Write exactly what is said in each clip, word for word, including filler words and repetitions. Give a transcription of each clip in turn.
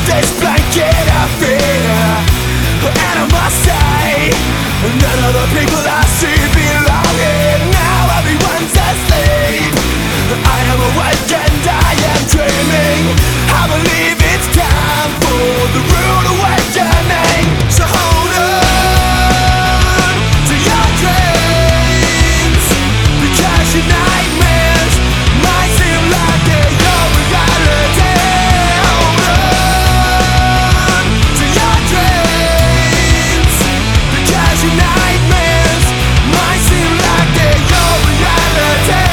this blanket of fear. And I must say, none of the people I see belong here. Now everyone's asleep, I am awake and I am dreaming. I believe it's time for the rude awakening. So hold on to your dreams, because your nightmares might seem like they're your reality. Hold on to your dreams, because your nightmares might seem like they're your reality.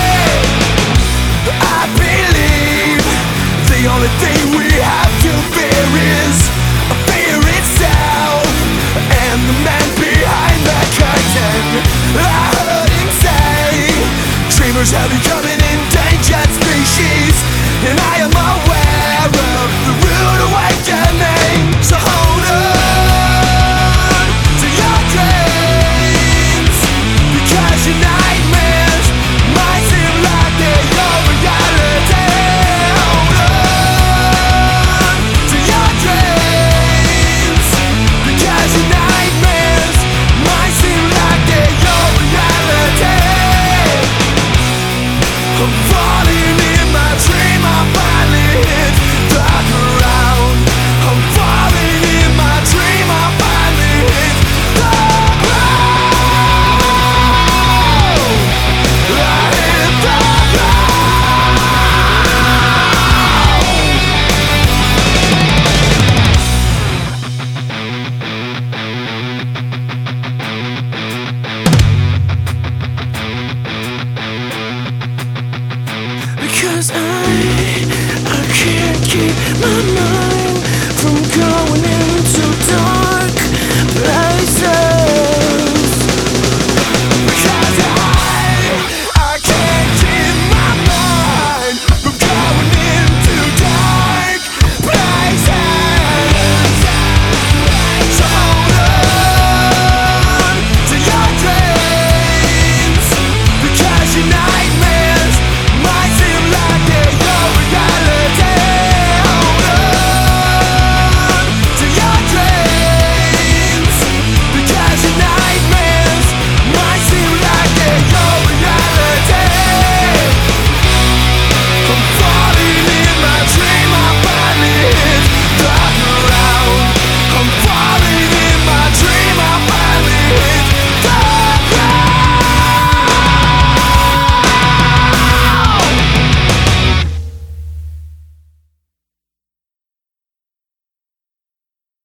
I believe the only thing we have to fear is fear itself, and the man behind the curtain. I heard him say, dreamers have become an endangered species, and I am aware of the rude awakening. So hold on to your dreams, because your nightmares might seem like they're your reality. Hold on to your dreams, because your nightmares might seem like they're your reality.